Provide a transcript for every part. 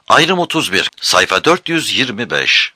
Ayrım 31, sayfa 425.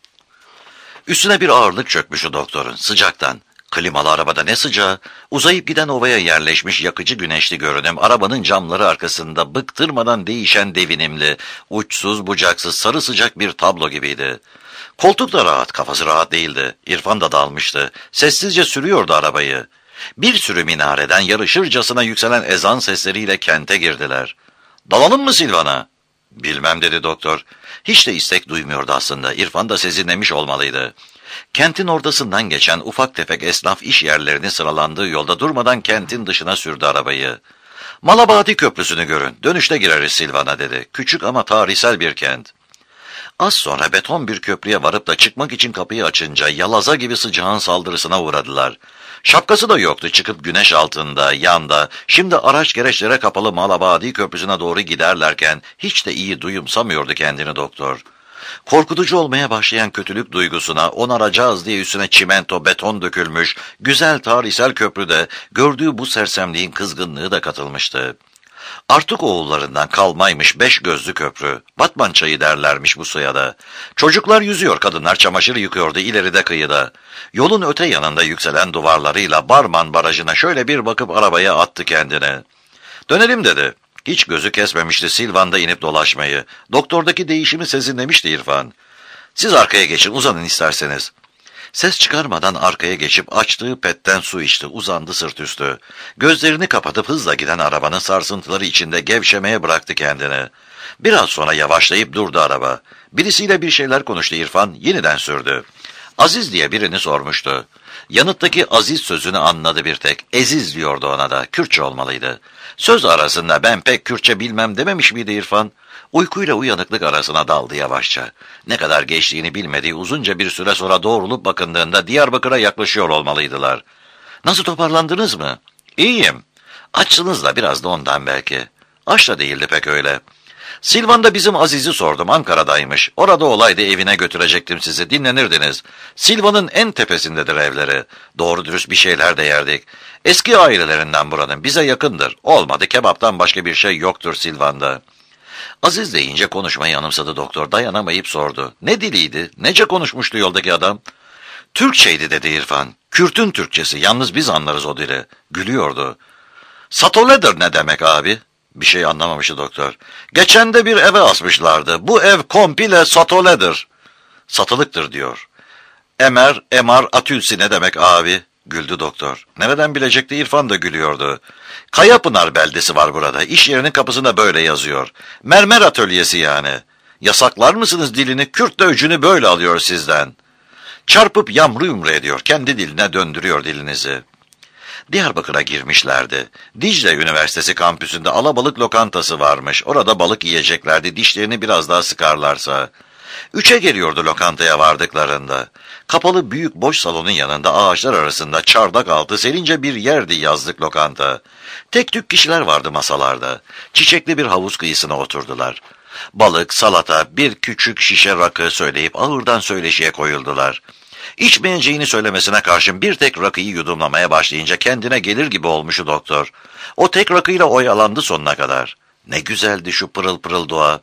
Üstüne bir ağırlık çökmüşü doktorun, sıcaktan. Klimalı arabada ne sıcağı, uzayıp giden ovaya yerleşmiş yakıcı güneşli görünüm, arabanın camları arkasında bıktırmadan değişen devinimli, uçsuz bucaksız sarı sıcak bir tablo gibiydi. Koltuk da rahat, kafası rahat değildi. İrfan da dalmıştı. Sessizce sürüyordu arabayı. Bir sürü minareden yarışırcasına yükselen ezan sesleriyle kente girdiler. "Dalalım mı Silvan'a?" "Bilmem," dedi doktor. Hiç de istek duymuyordu aslında. İrfan da sezinlemiş olmalıydı. Kentin ortasından geçen ufak tefek esnaf iş yerlerinin sıralandığı yolda durmadan kentin dışına sürdü arabayı. "Malabadi Köprüsü'nü görün. Dönüşte gireriz Silvan'a," dedi. Küçük ama tarihsel bir kent. Az sonra beton bir köprüye varıp da çıkmak için kapıyı açınca yalaza gibi sıcağın saldırısına uğradılar. Şapkası da yoktu, çıkıp güneş altında, yanda, şimdi araç gereçlere kapalı Malabadi Köprüsü'ne doğru giderlerken hiç de iyi duyumsamıyordu kendini doktor. Korkutucu olmaya başlayan kötülük duygusuna onaracağız diye üstüne çimento, beton dökülmüş, güzel tarihsel köprüde gördüğü bu sersemliğin kızgınlığı da katılmıştı. Artık oğullarından kalmaymış 5 gözlü köprü. Batman çayı derlermiş bu suya da. Çocuklar yüzüyor, kadınlar çamaşır yıkıyordu ileride kıyıda. Yolun öte yanında yükselen duvarlarıyla Barman Barajı'na şöyle bir bakıp arabaya attı kendini. "Dönelim," dedi. Hiç gözü kesmemişti Silvan'da inip dolaşmayı. Doktordaki değişimi sezinlemişti İrfan. "Siz arkaya geçin, uzanın isterseniz." Ses çıkarmadan arkaya geçip açtığı petten su içti, uzandı sırt üstü. Gözlerini kapatıp hızla giden arabanın sarsıntıları içinde gevşemeye bıraktı kendini. Biraz sonra yavaşlayıp durdu araba. Birisiyle bir şeyler konuştu İrfan, yeniden sürdü. Aziz diye birini sormuştu. Yanıttaki Aziz sözünü anladı bir tek. Eziz diyordu ona da, Kürtçe olmalıydı. Söz arasında "ben pek Kürtçe bilmem" dememiş miydi İrfan? Uykuyla uyanıklık arasına daldı yavaşça. Ne kadar geçtiğini bilmediği uzunca bir süre sonra doğrulup bakındığında Diyarbakır'a yaklaşıyor olmalıydılar. "Nasıl, toparlandınız mı?" "İyiyim. Açsınız da biraz da ondan belki." Aç da değildi pek öyle. "Silvan'da bizim Aziz'i sordum, Ankara'daymış. Orada olaydı, evine götürecektim sizi, dinlenirdiniz. Silvan'ın en tepesindedir evleri. Doğru dürüst bir şeyler de yerdik. Eski ailelerinden buranın, bize yakındır. Olmadı, kebaptan başka bir şey yoktur Silvan'da." Aziz deyince konuşmayı anımsadı doktor, dayanamayıp sordu. "Ne diliydi? Nece konuşmuştu yoldaki adam?" "Türkçeydi," dedi İrfan. "Kürt'ün Türkçesi, yalnız biz anlarız o dili." Gülüyordu. "Satoledir ne demek abi?" Bir şey anlamamıştı doktor. "Geçen de bir eve asmışlardı. Bu ev komple satoledir." "Satılıktır," diyor. Emar Atülsi ne demek abi?" Güldü doktor. Nereden bilecekti, İrfan da gülüyordu. "Kayapınar beldesi var burada. İş yerinin kapısında böyle yazıyor. Mermer atölyesi yani. Yasaklar mısınız dilini? Kürt de öcünü böyle alıyor sizden." Çarpıp yamru yumru ediyor. Kendi diline döndürüyor dilinizi. Diyarbakır'a girmişlerdi. Dicle Üniversitesi kampüsünde alabalık lokantası varmış. Orada balık yiyeceklerdi, dişlerini biraz daha sıkarlarsa. 3'e geliyordu lokantaya vardıklarında. Kapalı büyük boş salonun yanında ağaçlar arasında çardak altı serince bir yerdi yazlık lokanta. Tek tük kişiler vardı masalarda. Çiçekli bir havuz kıyısına oturdular. Balık, salata, bir küçük şişe rakı söyleyip ağırdan söyleşiye koyuldular. İçmeyeceğini söylemesine karşın bir tek rakıyı yudumlamaya başlayınca kendine gelir gibi olmuştu doktor. O tek rakıyla oyalandı sonuna kadar. Ne güzeldi şu pırıl pırıl doğa.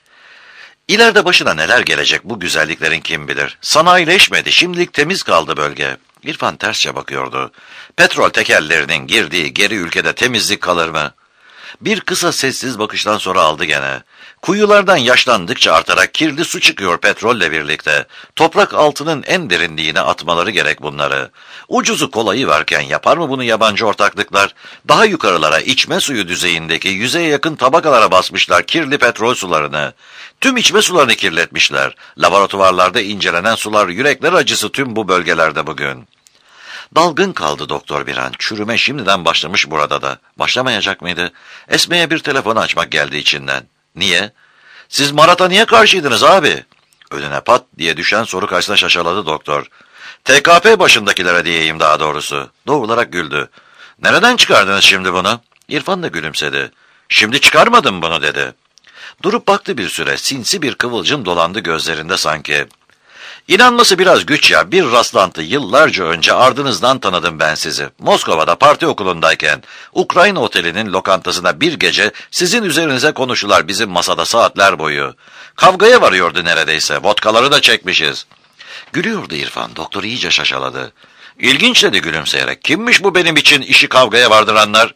İleride başına neler gelecek bu güzelliklerin kim bilir. Sanayileşmedi, şimdilik temiz kaldı bölge. İrfan tersçe bakıyordu. Petrol tekellerinin girdiği geri ülkede temizlik kalır mı? Bir kısa sessiz bakıştan sonra aldı gene. Kuyulardan yaşlandıkça artarak kirli su çıkıyor petrolle birlikte. Toprak altının en derinliğine atmaları gerek bunları. Ucuzu kolayı varken yapar mı bunu yabancı ortaklıklar? Daha yukarılara, içme suyu düzeyindeki yüzeye yakın tabakalara basmışlar kirli petrol sularını. Tüm içme sularını kirletmişler. Laboratuvarlarda incelenen sular yürekler acısı tüm bu bölgelerde bugün. Dalgın kaldı doktor bir an. Çürüme şimdiden başlamış burada da. Başlamayacak mıydı? Esme'ye bir telefon açmak geldi içinden. "Niye?" "Siz Marat'a niye karşıydınız abi?" Önüne pat diye düşen soru karşısına şaşaladı doktor. "TKP başındakilere diyeyim daha doğrusu." Doğrularak güldü. "Nereden çıkardınız şimdi bunu?" İrfan da gülümsedi. "Şimdi çıkarmadım bunu," dedi. Durup baktı bir süre. Sinsi bir kıvılcım dolandı gözlerinde sanki. İnanması biraz güç ya. Bir rastlantı, yıllarca önce ardınızdan tanıdım ben sizi. Moskova'da parti okulundayken Ukrayna otelinin lokantasında bir gece sizin üzerinize konuşular bizim masada saatler boyu. Kavgaya varıyordu neredeyse. Vodkaları da çekmişiz. Gülüyordu İrfan. Doktor iyice şaşaladı. İlginç dedi gülümseyerek. Kimmiş bu benim için işi kavgaya vardıranlar?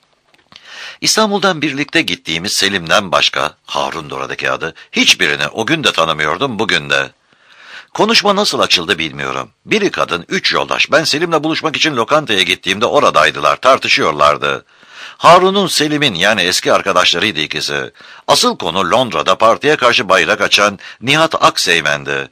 İstanbul'dan birlikte gittiğimiz Selim'den başka, Harun oradaki adı, hiçbirini o gün de tanımıyordum, bugün de. Konuşma nasıl açıldı bilmiyorum. Biri kadın, 3 yoldaş. Ben Selim'le buluşmak için lokantaya gittiğimde oradaydılar, tartışıyorlardı. Harun'un Selim'in yani eski arkadaşlarıydı ikisi. Asıl konu Londra'da partiye karşı bayrak açan Nihat Akseymen'di.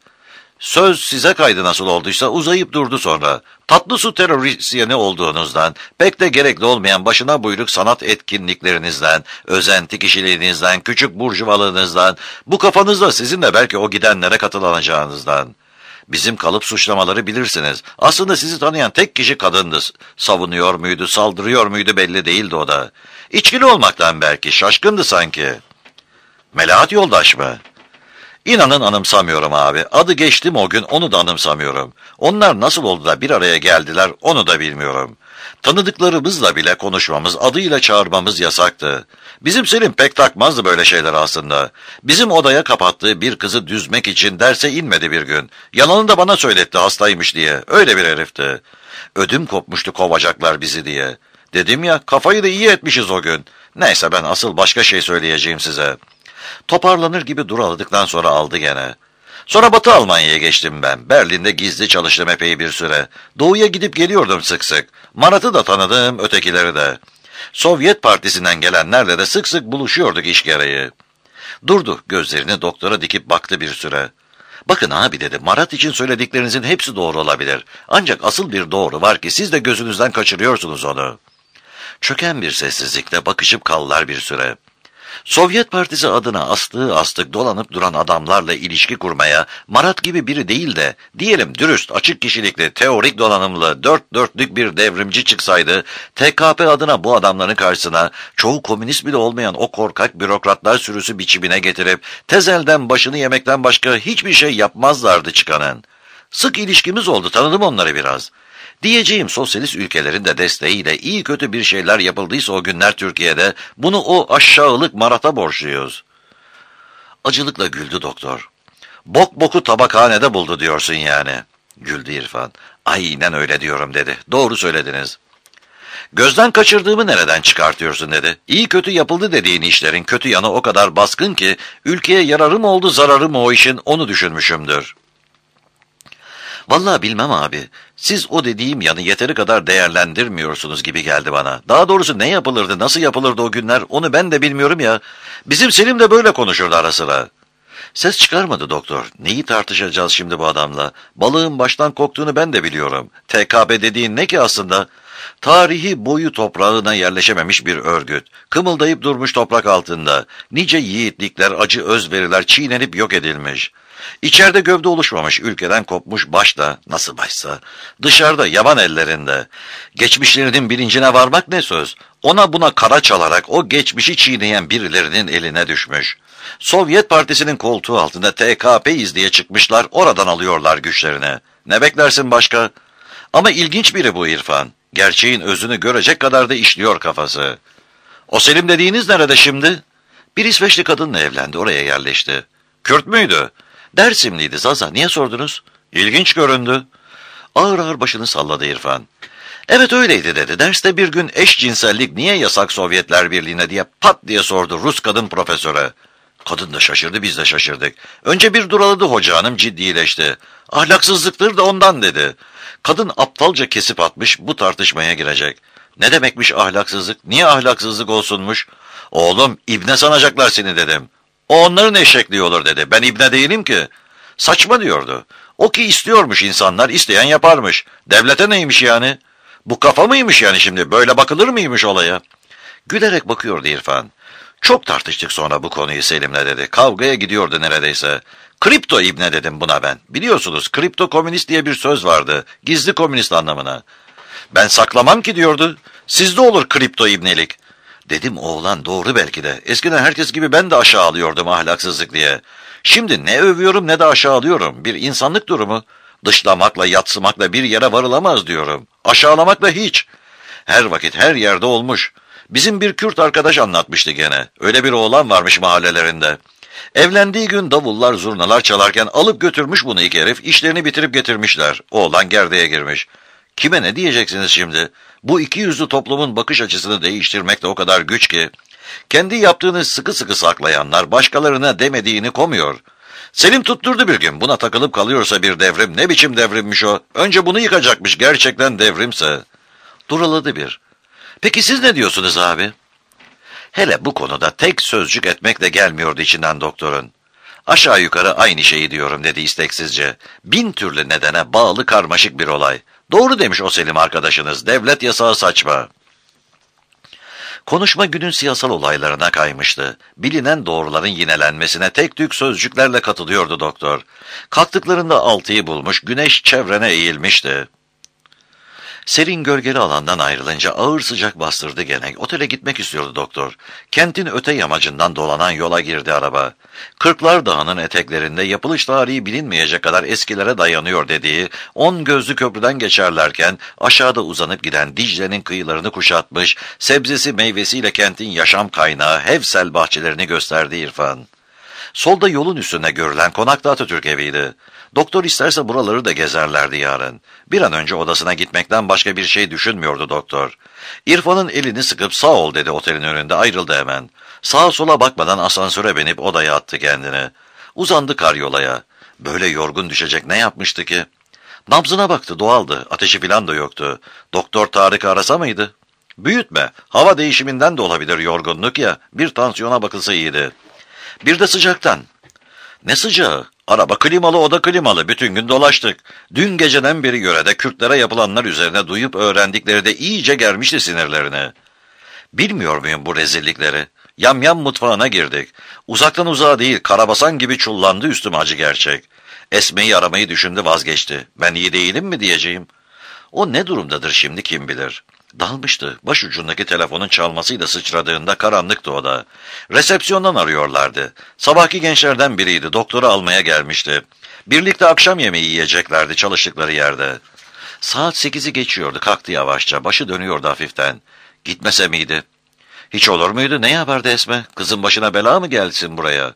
Söz size kaydı nasıl olduysa uzayıp durdu sonra. Tatlı su terörisyeni olduğunuzdan, pek de gerekli olmayan başına buyruk sanat etkinliklerinizden, özenti kişiliğinizden, küçük burjuvalığınızdan, bu kafanızda sizin de belki o gidenlere katılanacağınızdan. Bizim kalıp suçlamaları bilirsiniz. Aslında sizi tanıyan tek kişi kadındı. Savunuyor muydu, saldırıyor muydu belli değildi o da. İçkili olmaktan belki, şaşkındı sanki. Melahat yoldaş mı? İnanın anımsamıyorum abi. Adı geçtim o gün, onu da anımsamıyorum. Onlar nasıl oldu da bir araya geldiler onu da bilmiyorum. Tanıdıklarımızla bile konuşmamız, adıyla çağırmamız yasaktı. Bizim Selim pek takmazdı böyle şeyler aslında. Bizim odaya kapattığı bir kızı düzmek için derse inmedi bir gün. Yalanını da bana söyletti hastaymış diye. Öyle bir herifti. Ödüm kopmuştu kovacaklar bizi diye. Dedim ya, kafayı da iyi etmişiz o gün. Neyse, ben asıl başka şey söyleyeceğim size. Toparlanır gibi duraladıktan sonra aldı gene. Sonra Batı Almanya'ya geçtim ben. Berlin'de gizli çalıştım epey bir süre. Doğuya gidip geliyordum sık sık. Marat'ı da tanıdım, ötekileri de. Sovyet Partisi'nden gelenlerle de sık sık buluşuyorduk iş gereği. Durdu, gözlerini doktora dikip baktı bir süre. Bakın abi dedi, Marat için söylediklerinizin hepsi doğru olabilir. Ancak asıl bir doğru var ki siz de gözünüzden kaçırıyorsunuz onu. Çöken bir sessizlikle bakışıp kaldılar bir süre. Sovyet Partisi adına astığı astık dolanıp duran adamlarla ilişki kurmaya Marat gibi biri değil de diyelim dürüst, açık kişilikli, teorik donanımlı, dört dörtlük bir devrimci çıksaydı TKP adına bu adamların karşısına çoğu komünist bile olmayan o korkak bürokratlar sürüsü biçimine getirip tezelden başını yemekten başka hiçbir şey yapmazlardı çıkanın. Sık ilişkimiz oldu, tanıdım onları biraz. Diyeceğim sosyalist ülkelerin de desteğiyle iyi kötü bir şeyler yapıldıysa o günler Türkiye'de bunu o aşağılık Marat'a borçluyuz. Acılıkla güldü doktor. Bok boku tabakhanede buldu diyorsun yani. Güldü İrfan. Aynen öyle diyorum dedi. Doğru söylediniz. Gözden kaçırdığımı nereden çıkartıyorsun dedi. İyi kötü yapıldı dediğin işlerin kötü yanı o kadar baskın ki ülkeye yararı mı oldu zararı mı o işin onu düşünmüşümdür. Vallahi bilmem abi. Siz o dediğim yanı yeteri kadar değerlendirmiyorsunuz gibi geldi bana. Daha doğrusu ne yapılırdı, nasıl yapılırdı o günler onu ben de bilmiyorum ya. Bizim Selim de böyle konuşurdu ara sıra. Ses çıkarmadı doktor. Neyi tartışacağız şimdi bu adamla? Balığın baştan koktuğunu ben de biliyorum. TKP dediğin ne ki aslında? Tarihi boyu toprağına yerleşememiş bir örgüt. Kımıldayıp durmuş toprak altında. Nice yiğitlikler, acı özveriler çiğnenip yok edilmiş. İçeride gövde oluşmamış, ülkeden kopmuş başla, nasıl başsa, dışarıda yaban ellerinde. Geçmişlerinin bilincine varmak ne söz? Ona buna kara çalarak o geçmişi çiğneyen birilerinin eline düşmüş. Sovyet Partisi'nin koltuğu altında TKP'yiz diye çıkmışlar, oradan alıyorlar güçlerini. Ne beklersin başka? Ama ilginç biri bu İrfan. Gerçeğin özünü görecek kadar da işliyor kafası. O Selim dediğiniz nerede şimdi? Bir İsveçli kadınla evlendi, oraya yerleşti. Kürt müydü? Dersimliydi Zaza. Niye sordunuz? İlginç göründü. Ağır ağır başını salladı İrfan. Evet öyleydi dedi. Derste bir gün eşcinsellik niye yasak Sovyetler Birliği'ne diye pat diye sordu Rus kadın profesöre. Kadın da şaşırdı, biz de şaşırdık. Önce bir duraladı hoca hanım, ciddileşti. Ahlaksızlıktır da ondan dedi. Kadın aptalca kesip atmış, bu tartışmaya girecek. Ne demekmiş ahlaksızlık? Niye ahlaksızlık olsunmuş? Oğlum ibne sanacaklar seni dedim. O onların eşekliği olur dedi. Ben ibne değilim ki. Saçma diyordu. O ki istiyormuş insanlar, isteyen yaparmış. Devlete neymiş yani? Bu kafa mıymış yani şimdi? Böyle bakılır mıymış olaya? Gülerek bakıyordu İrfan. Çok tartıştık sonra bu konuyu Selim'le dedi. Kavgaya gidiyordu neredeyse. Kripto ibne dedim buna ben. Biliyorsunuz kripto komünist diye bir söz vardı. Gizli komünist anlamına. Ben saklamam ki diyordu. Sizde olur kripto ibnelik. Dedim oğlan doğru belki de. Eskiden herkes gibi ben de aşağılıyordum ahlaksızlık diye. Şimdi ne övüyorum ne de aşağılıyorum. Bir insanlık durumu. Dışlamakla yadsımakla bir yere varılamaz diyorum. Aşağılamakla hiç. Her vakit her yerde olmuş. Bizim bir Kürt arkadaş anlatmıştı gene. Öyle bir oğlan varmış mahallelerinde. Evlendiği gün davullar zurnalar çalarken alıp götürmüş bunu iki herif. İşlerini bitirip getirmişler. Oğlan gerdeğe girmiş. Kime ne diyeceksiniz şimdi? Bu iki yüzlü toplumun bakış açısını değiştirmek de o kadar güç ki. Kendi yaptığını sıkı sıkı saklayanlar başkalarına demediğini komuyor. Selim tutturdu bir gün. Buna takılıp kalıyorsa bir devrim. Ne biçim devrimmiş o? Önce bunu yıkacakmış gerçekten devrimse. Duraladı bir. Peki siz ne diyorsunuz abi? Hele bu konuda tek sözcük etmek de gelmiyordu içinden doktorun. Aşağı yukarı aynı şeyi diyorum dedi isteksizce. 1000 türlü nedene bağlı karmaşık bir olay. Doğru demiş o Selim arkadaşınız. Devlet yasağı saçma. Konuşma günün siyasal olaylarına kaymıştı. Bilinen doğruların yinelenmesine tek tük sözcüklerle katılıyordu doktor. Kalktıklarında 6'yı bulmuş, güneş çevrene eğilmişti. Serin gölgeli alandan ayrılınca ağır sıcak bastırdı gene. Otele gitmek istiyordu doktor. Kentin öte yamacından dolanan yola girdi araba. Kırklar Dağı'nın eteklerinde yapılış tarihi bilinmeyecek kadar eskilere dayanıyor dediği 10 gözlü köprüden geçerlerken aşağıda uzanıp giden Dicle'nin kıyılarını kuşatmış, sebzesi meyvesiyle kentin yaşam kaynağı Hevsel bahçelerini gösterdi İrfan. Solda yolun üstünde görülen konakta Atatürk eviydi. Doktor isterse buraları da gezerlerdi yarın. Bir an önce odasına gitmekten başka bir şey düşünmüyordu doktor. İrfan'ın elini sıkıp sağ ol dedi otelin önünde ayrıldı hemen. Sağa sola bakmadan asansöre binip odaya attı kendini. Uzandı karyolaya. Böyle yorgun düşecek ne yapmıştı ki? Nabzına baktı doğaldı. Ateşi filan da yoktu. Doktor Tarık'ı arasa mıydı? Büyütme. Hava değişiminden de olabilir yorgunluk ya. Bir tansiyona bakılsa iyiydi. Bir de sıcaktan. Ne sıcağı? Araba klimalı, oda klimalı. Bütün gün dolaştık. Dün geceden beri yörede Kürtlere yapılanlar üzerine duyup öğrendikleri de iyice germişti sinirlerini. Bilmiyor muyum bu rezillikleri? Yamyam mutfağına girdik. Uzaktan uzağa değil, karabasan gibi çullandı üstüme acı gerçek. Esme'yi aramayı düşündü vazgeçti. Ben iyi değilim mi diyeceğim. O ne durumdadır şimdi kim bilir. Dalmıştı. Başucundaki telefonun çalmasıyla sıçradığında karanlıktı o da. Resepsiyondan arıyorlardı. Sabahki gençlerden biriydi. Doktoru almaya gelmişti. Birlikte akşam yemeği yiyeceklerdi çalıştıkları yerde. Saat 8'i geçiyordu. Kalktı yavaşça. Başı dönüyordu hafiften. Gitmese miydi? Hiç olur muydu? Ne yapardı Esme? Kızın başına bela mı gelsin buraya?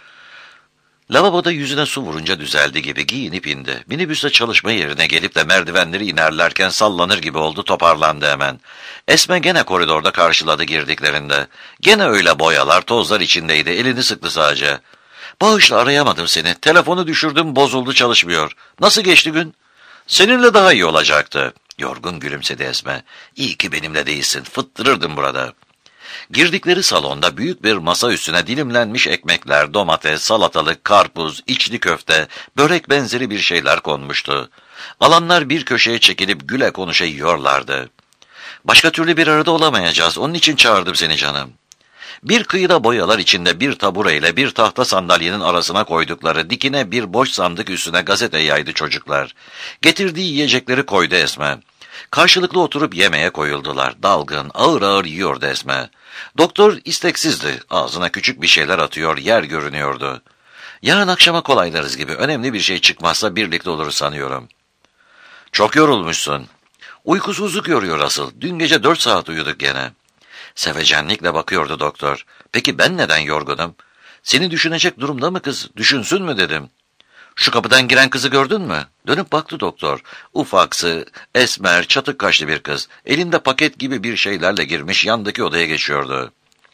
Lavaboda yüzüne su vurunca düzeldi gibi giyinip indi. Minibüste çalışma yerine gelip de merdivenleri inerlerken sallanır gibi oldu toparlandı hemen. Esme gene koridorda karşıladı girdiklerinde. Gene öyle boyalar tozlar içindeydi elini sıktı sadece. Bağışla arayamadım seni. Telefonu düşürdüm bozuldu çalışmıyor. Nasıl geçti gün? Seninle daha iyi olacaktı. Yorgun gülümsedi Esme. İyi ki benimle değilsin fıttırırdım burada. Girdikleri salonda büyük bir masa üstüne dilimlenmiş ekmekler, domates, salatalık, karpuz, içli köfte, börek benzeri bir şeyler konmuştu. Alanlar bir köşeye çekilip güle konuşa yiyorlardı. Başka türlü bir arada olamayacağız, onun için çağırdım seni canım. Bir kıyıda boyalar içinde bir tabureyle bir tahta sandalyenin arasına koydukları dikine bir boş sandık üstüne gazete yaydı çocuklar. Getirdiği yiyecekleri koydu Esme. Karşılıklı oturup yemeğe koyuldular. Dalgın, ağır ağır yiyordu Esme. Doktor isteksizdi. Ağzına küçük bir şeyler atıyor, yer görünüyordu. Yarın akşama kolaylarız gibi. Önemli bir şey çıkmazsa birlikte oluruz sanıyorum. Çok yorulmuşsun. Uykusuzluk yoruyor asıl. Dün gece 4 saat uyuduk gene. Sevecenlikle bakıyordu doktor. Peki ben neden yorgunum? Seni düşünecek durumda mı kız? Düşünsün mü dedim. Şu kapıdan giren kızı gördün mü? Dönüp baktı doktor. Ufaksı, esmer, çatık kaşlı bir kız. Elinde paket gibi bir şeylerle girmiş yandaki odaya geçiyordu.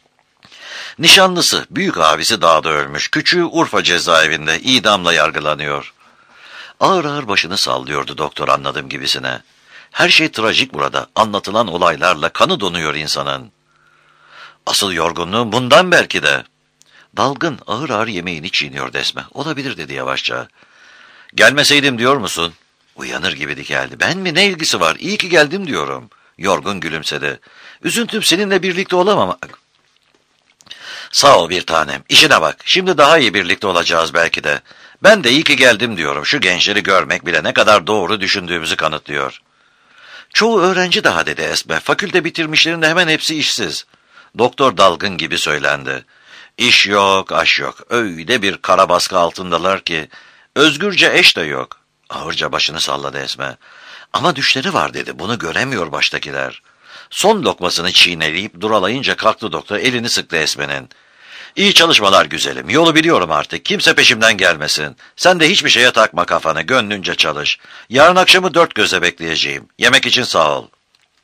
Nişanlısı, büyük abisi dağda ölmüş. Küçüğü Urfa cezaevinde idamla yargılanıyor. Ağır ağır başını sallıyordu doktor anladığım gibisine. Her şey trajik burada. Anlatılan olaylarla kanı donuyor insanın. Asıl yorgunluğum bundan belki de. Dalgın ağır ağır yemeğini çiğniyordu Esme. Olabilir dedi yavaşça. Gelmeseydim diyor musun? Uyanır gibi dikeldi. Ben mi ne ilgisi var? İyi ki geldim diyorum. Yorgun gülümsedi. Üzüntüm seninle birlikte olamamak. Sağ ol bir tanem. İşine bak. Şimdi daha iyi birlikte olacağız belki de. Ben de iyi ki geldim diyorum. Şu gençleri görmek bile ne kadar doğru düşündüğümüzü kanıtlıyor. Çoğu öğrenci daha dedi Esme. Fakülte bitirmişlerin de hemen hepsi işsiz. Doktor dalgın gibi söylendi. İş yok, aş yok. Öyle bir kara baskı altındalar ki. Özgürce eş de yok. Ağırca başını salladı Esme. Ama düşleri var dedi. Bunu göremiyor baştakiler. Son lokmasını çiğneleyip duralayınca kalktı doktor. Elini sıktı Esme'nin. İyi çalışmalar güzelim. Yolu biliyorum artık. Kimse peşimden gelmesin. Sen de hiçbir şeye takma kafanı. Gönlünce çalış. Yarın akşamı dört gözle bekleyeceğim. Yemek için sağ ol.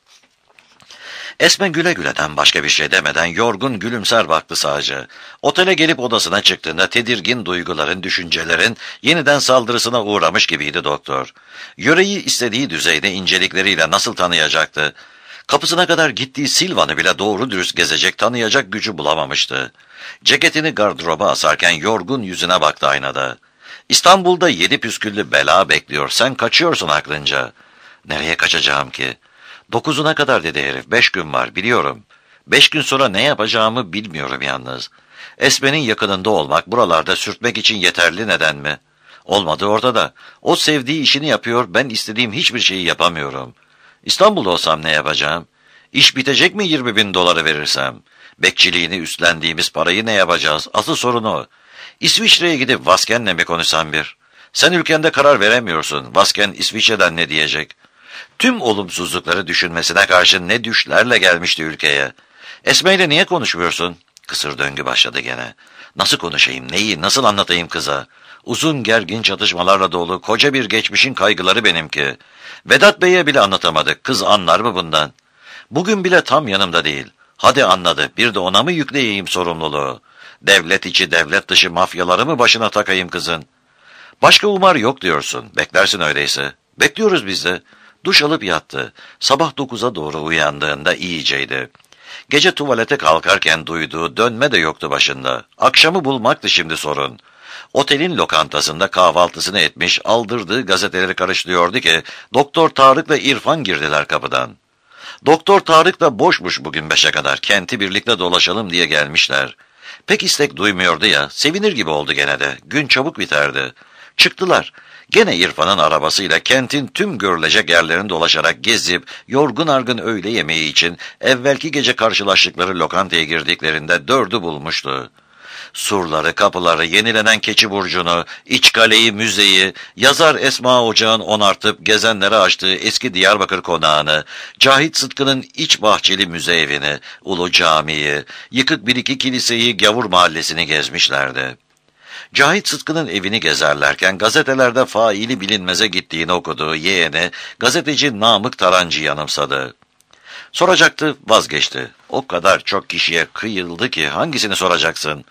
Esme güle güleden başka bir şey demeden yorgun gülümser baktı sadece. Otele gelip odasına çıktığında tedirgin duyguların, düşüncelerin yeniden saldırısına uğramış gibiydi doktor. Yüreği istediği düzeyde incelikleriyle nasıl tanıyacaktı? Kapısına kadar gittiği Silvan'ı bile doğru dürüst gezecek, tanıyacak gücü bulamamıştı. Ceketini gardıroba asarken yorgun yüzüne baktı aynada. İstanbul'da 7 püsküllü bela bekliyor, sen kaçıyorsun aklınca. Nereye kaçacağım ki? 9'una kadar dedi herif. 5 gün var biliyorum. 5 gün sonra ne yapacağımı bilmiyorum yalnız. Esme'nin yakınında olmak, buralarda sürtmek için yeterli neden mi? Olmadı ortada. O sevdiği işini yapıyor, ben istediğim hiçbir şeyi yapamıyorum. İstanbul'da olsam ne yapacağım? İş bitecek mi 20.000 doları verirsem? Bekçiliğini üstlendiğimiz parayı ne yapacağız? Asıl sorun o. İsviçre'ye gidip Vasken'le mi konuşsam bir? Sen ülkende karar veremiyorsun. Vasken İsviçre'den ne diyecek? Tüm olumsuzlukları düşünmesine karşın ne düşlerle gelmişti ülkeye. Esme'yle niye konuşmuyorsun? Kısır döngü başladı gene. Nasıl konuşayım, neyi, nasıl anlatayım kıza? Uzun gergin çatışmalarla dolu koca bir geçmişin kaygıları benimki. Vedat Bey'e bile anlatamadık, kız anlar mı bundan? Bugün bile tam yanımda değil. Hadi anladı, bir de ona mı yükleyeyim sorumluluğu? Devlet içi devlet dışı mafyaları mı başına takayım kızın? Başka umar yok diyorsun, beklersin öyleyse. Bekliyoruz biz de. Duş alıp yattı. Sabah 9'a doğru uyandığında iyiceydi. Gece tuvalete kalkarken duyduğu dönme de yoktu başında. Akşamı bulmaktı şimdi sorun. Otelin lokantasında kahvaltısını etmiş, aldırdığı gazeteleri karıştırıyordu ki Doktor Tarık'la İrfan girdiler kapıdan. Doktor Tarık da boşmuş bugün 5'e kadar. Kenti birlikte dolaşalım diye gelmişler. Pek istek duymuyordu ya, sevinir gibi oldu gene de. Gün çabuk biterdi. Çıktılar. Gene İrfan'ın arabasıyla kentin tüm görülecek yerlerini dolaşarak gezip, yorgun argın öğle yemeği için evvelki gece karşılaştıkları lokantaya girdiklerinde 4'ü bulmuştu. Surları, kapıları, yenilenen Keçi Burcu'nu, İç Kale'yi, müzeyi, yazar Esma Ocağ'ın onartıp gezenlere açtığı eski Diyarbakır konağını, Cahit Sıtkı'nın iç bahçeli müze evini, Ulu Cami'yi, yıkık bir iki kiliseyi, Gavur Mahallesi'ni gezmişlerdi. Cahit Sıtkı'nın evini gezerlerken gazetelerde faili bilinmeze gittiğini okuduğu yeğeni gazeteci Namık Tarancı yanımsadı. Soracaktı, vazgeçti. O kadar çok kişiye kıyıldı ki hangisini soracaksın?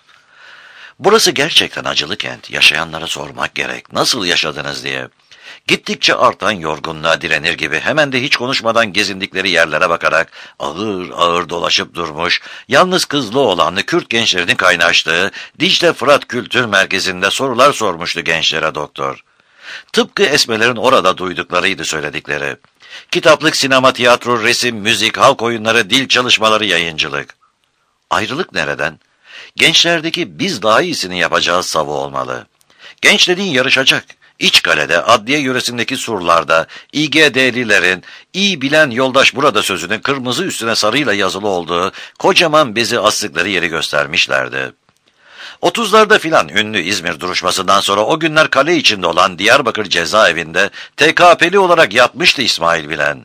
Burası gerçekten acılı kent. Yaşayanlara sormak gerek. Nasıl yaşadınız diye. Gittikçe artan yorgunluğa direnir gibi hemen de hiç konuşmadan gezindikleri yerlere bakarak ağır ağır dolaşıp durmuş, yalnız kızlı oğlanlı Kürt gençlerinin kaynaştığı Dicle Fırat Kültür Merkezi'nde sorular sormuştu gençlere doktor. Tıpkı Esmelerin orada duyduklarıydı söyledikleri. Kitaplık, sinema, tiyatro, resim, müzik, halk oyunları, dil çalışmaları, yayıncılık. Ayrılık nereden? Gençlerdeki biz daha iyisini yapacağız savı olmalı. Genç dediğin yarışacak. İçkale'de, adliye yöresindeki surlarda, İGD'lilerin, iyi bilen yoldaş burada sözünün kırmızı üstüne sarıyla yazılı olduğu kocaman bezi astıkları yeri göstermişlerdi. 30'larda filan ünlü İzmir duruşmasından sonra o günler kale içinde olan Diyarbakır cezaevinde TKP'li olarak yatmıştı İsmail Bilen.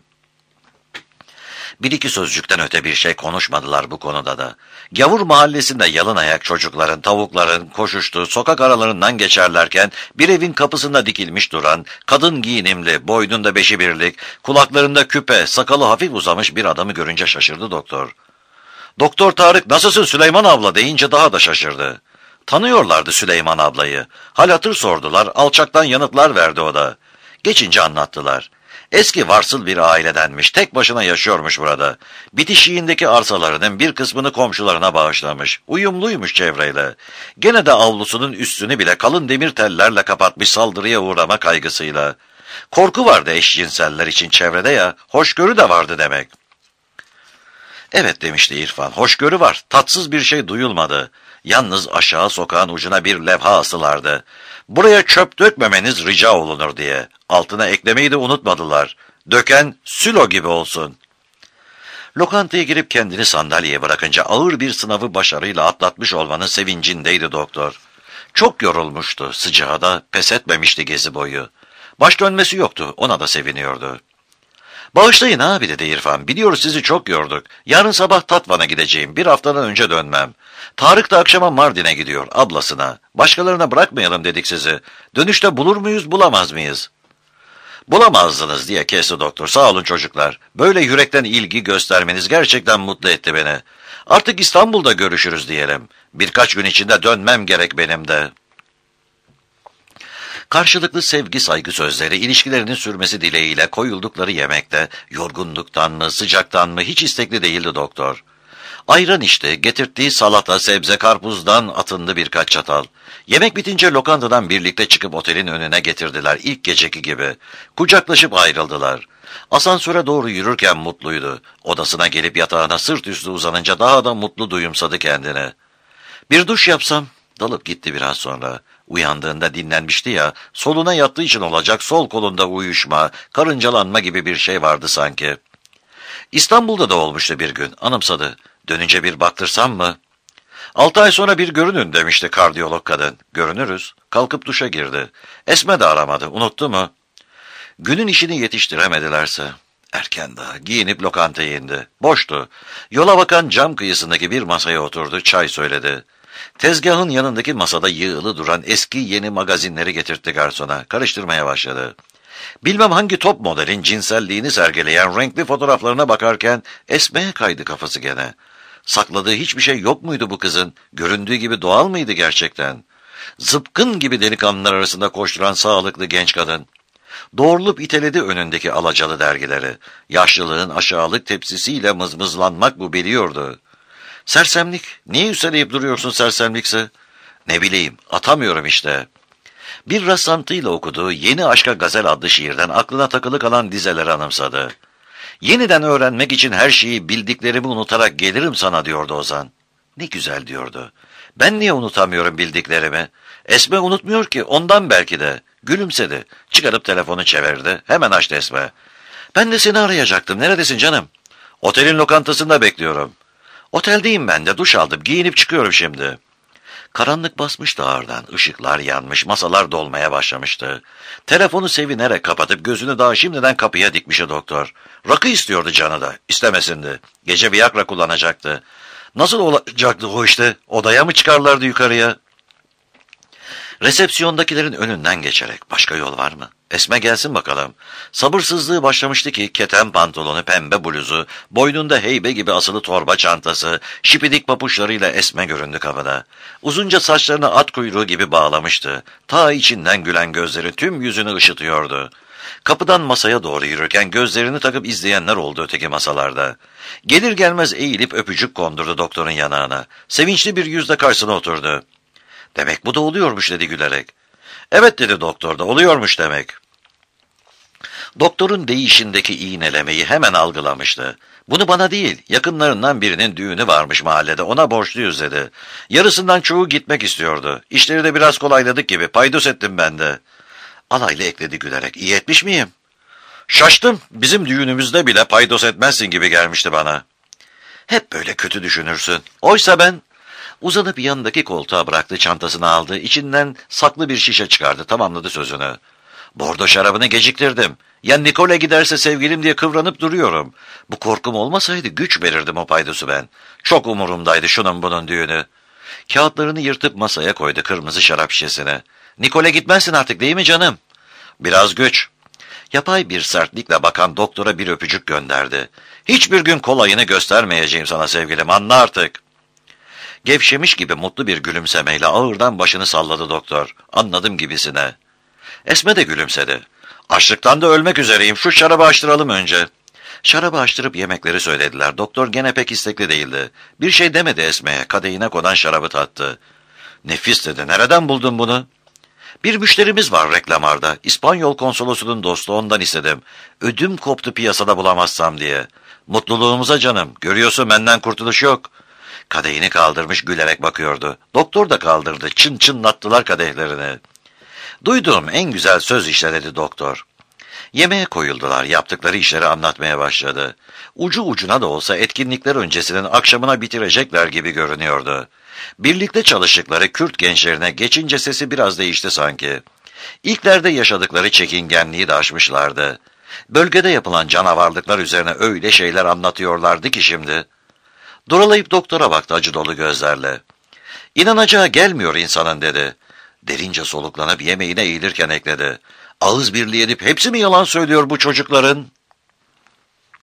Bir iki sözcükten öte bir şey konuşmadılar bu konuda da. Gavur mahallesinde yalın ayak çocukların, tavukların koşuştuğu sokak aralarından geçerlerken bir evin kapısında dikilmiş duran, kadın giyinimli, boynunda beşi birlik, kulaklarında küpe, sakalı hafif uzamış bir adamı görünce şaşırdı doktor. Doktor Tarık, nasılsın Süleyman abla deyince daha da şaşırdı. Tanıyorlardı Süleyman ablayı. Hal hatır sordular, alçaktan yanıtlar verdi o da. Geçince anlattılar. Eski varsıl bir ailedenmiş, tek başına yaşıyormuş burada. Bitişiğindeki arsalarının bir kısmını komşularına bağışlamış, uyumluymuş çevreyle. Gene de avlusunun üstünü bile kalın demir tellerle kapatmış saldırıya uğrama kaygısıyla. Korku vardı eşcinseller için çevrede ya, hoşgörü de vardı demek. Evet demişti İrfan, hoşgörü var, tatsız bir şey duyulmadı. Yalnız aşağı sokağın ucuna bir levha asılardı. Buraya çöp dökmemeniz rica olunur diye. Altına eklemeyi de unutmadılar. Döken Sülo gibi olsun. Lokantaya girip kendini sandalyeye bırakınca ağır bir sınavı başarıyla atlatmış olmanın sevincindeydi doktor. Çok yorulmuştu, sıcağı da pes etmemişti gezi boyu. Baş dönmesi yoktu, ona da seviniyordu. "Bağışlayın abi," dedi İrfan. "Biliyoruz sizi çok yorduk. Yarın sabah Tatvan'a gideceğim. Bir haftadan önce dönmem. Tarık da akşama Mardin'e gidiyor, ablasına. Başkalarına bırakmayalım dedik sizi. Dönüşte bulur muyuz, bulamaz mıyız?" "Bulamazdınız," diye kesti doktor. "Sağ olun çocuklar. Böyle yürekten ilgi göstermeniz gerçekten mutlu etti beni. Artık İstanbul'da görüşürüz diyelim. Birkaç gün içinde dönmem gerek benim de." Karşılıklı sevgi saygı sözleri, ilişkilerinin sürmesi dileğiyle koyuldukları yemekte, yorgunluktan mı, sıcaktan mı hiç istekli değildi doktor. Ayran içti, getirttiği salata, sebze, karpuzdan atındı birkaç çatal. Yemek bitince lokantadan birlikte çıkıp otelin önüne getirdiler ilk geceki gibi. Kucaklaşıp ayrıldılar. Asansöre doğru yürürken mutluydu. Odasına gelip yatağına sırt üstü uzanınca daha da mutlu duyumsadı kendini. "Bir duş yapsam," dalıp gitti biraz sonra. Uyandığında dinlenmişti ya, soluna yattığı için olacak sol kolunda uyuşma, karıncalanma gibi bir şey vardı sanki. İstanbul'da da olmuştu bir gün, anımsadı. "Dönünce bir baktırsam mı?" "6 ay sonra bir görünün," demişti kardiyolog kadın. "Görünürüz." Kalkıp duşa girdi. Esme de aramadı, unuttu mu? Günün işini yetiştiremedilerse. Erken daha, giyinip lokantaya indi. Boştu. Yola bakan cam kıyısındaki bir masaya oturdu, çay söyledi. Tezgahın yanındaki masada yığılı duran eski yeni magazinleri getirtti garsona. Karıştırmaya başladı. Bilmem hangi top modelin cinselliğini sergileyen renkli fotoğraflarına bakarken Esme'ye kaydı kafası gene. Sakladığı hiçbir şey yok muydu bu kızın? Göründüğü gibi doğal mıydı gerçekten? Zıpkın gibi delikanlılar arasında koşturan sağlıklı genç kadın. Doğrulup iteledi önündeki alacalı dergileri. Yaşlılığın aşağılık tepsisiyle mızmızlanmak bu biliyordu. "Sersemlik, niye üsteleyip duruyorsun sersemlikse?" "Ne bileyim, atamıyorum işte." Bir rastlantıyla okuduğu Yeni Aşka Gazel adlı şiirden aklına takılı kalan dizeleri anımsadı. "Yeniden öğrenmek için her şeyi bildiklerimi unutarak gelirim sana," diyordu Ozan. Ne güzel diyordu. "Ben niye unutamıyorum bildiklerimi? Esme unutmuyor ki, ondan belki de." Gülümsedi. Çıkarıp telefonu çevirdi. Hemen açtı Esme. "Ben de seni arayacaktım. Neredesin canım?" "Otelin lokantasında bekliyorum." "Oteldeyim ben de. Duş aldım. Giyinip çıkıyorum şimdi." Karanlık basmıştı ağırdan. Işıklar yanmış, masalar dolmaya başlamıştı. Telefonu sevinerek kapatıp gözünü daha şimdiden kapıya dikmişti doktor. Rakı istiyordu canı da. İstemesindi. Gece Viagra kullanacaktı. Nasıl olacaktı o işte? Odaya mı çıkarlardı yukarıya? Resepsiyondakilerin önünden geçerek, başka yol var mı? Esme gelsin bakalım. Sabırsızlığı başlamıştı ki keten pantolonu, pembe bluzu, boynunda heybe gibi asılı torba çantası, şipidik papuçlarıyla Esme göründü kapıda. Uzunca saçlarını at kuyruğu gibi bağlamıştı. Ta içinden gülen gözleri tüm yüzünü ışıtıyordu. Kapıdan masaya doğru yürürken gözlerini takıp izleyenler oldu öteki masalarda. Gelir gelmez eğilip öpücük kondurdu doktorun yanağına. Sevinçli bir yüzle karşısına oturdu. "Demek bu da oluyormuş," dedi gülerek. "Evet," dedi doktor, "da oluyormuş demek." Doktorun değişindeki iğnelemeyi hemen algılamıştı. "Bunu bana değil, yakınlarından birinin düğünü varmış mahallede, ona borçluyuz," dedi. "Yarısından çoğu gitmek istiyordu. İşleri de biraz kolayladık gibi, paydos ettim ben de." Alaylı ekledi gülerek. "İyi etmiş miyim?" "Şaştım, bizim düğünümüzde bile paydos etmezsin gibi gelmişti bana." "Hep böyle kötü düşünürsün. Oysa ben..." Uzanıp yanındaki koltuğa bıraktı, çantasını aldı, içinden saklı bir şişe çıkardı, tamamladı sözünü. "Bordo şarabını geciktirdim. Ya Nikole giderse sevgilim diye kıvranıp duruyorum. Bu korkum olmasaydı güç verirdim o paydosu ben. Çok umurumdaydı şunun bunun düğünü." Kağıtlarını yırtıp masaya koydu kırmızı şarap şişesine. "Nikole gitmezsin artık değil mi canım?" "Biraz güç." Yapay bir sertlikle bakan doktora bir öpücük gönderdi. "Hiçbir gün kolayını göstermeyeceğim sana sevgilim, anla artık." Gevşemiş gibi mutlu bir gülümsemeyle ağırdan başını salladı doktor. "Anladım" gibisine. Esme de gülümsedi. "Açlıktan da ölmek üzereyim. Şu şarabı açtıralım önce." Şarabı açtırıp yemekleri söylediler. Doktor gene pek istekli değildi. Bir şey demedi Esme'ye. Kadehine konan şarabı tattı. "Nefis," dedi. "Nereden buldun bunu?" "Bir müşterimiz var reklamarda. İspanyol konsolosunun dostu, ondan istedim. Ödüm koptu piyasada bulamazsam diye." "Mutluluğumuza canım. Görüyorsun benden kurtuluş yok." Kadehini kaldırmış gülerek bakıyordu. Doktor da kaldırdı. Çın çınlattılar kadehlerini. "Duyduğum en güzel söz işte," dedi doktor. Yemeğe koyuldular, yaptıkları işleri anlatmaya başladı. Ucu ucuna da olsa etkinlikler öncesinin akşamına bitirecekler gibi görünüyordu. Birlikte çalıştıkları Kürt gençlerine geçince sesi biraz değişti sanki. İlklerde yaşadıkları çekingenliği de aşmışlardı. Bölgede yapılan canavarlıklar üzerine öyle şeyler anlatıyorlardı ki şimdi. Duralayıp doktora baktı acı dolu gözlerle. "İnanacağı gelmiyor insanın," dedi. Derince soluklanıp yemeğine eğilirken ekledi. "Ağız birliği edip hepsi mi yalan söylüyor bu çocukların?"